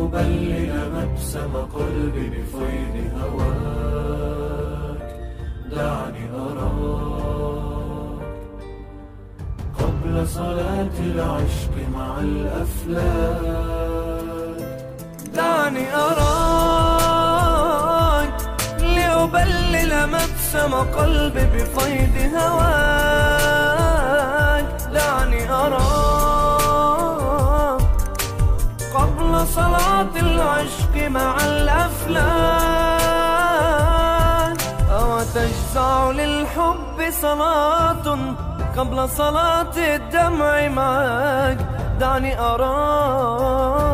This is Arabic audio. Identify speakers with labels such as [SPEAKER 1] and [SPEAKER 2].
[SPEAKER 1] لأبلل مبسم قلبي بفيض هواك. دعني أراك قبل صلاة العشق مع الأفلاك. دعني أراك لأبلل مبسم قلبي بفيض هواك. دعني أراك قبل صلاة العشق مع الأفلاك. أو تجزع للحب صلاة قبل صلاة الدمع معك. دعني أراك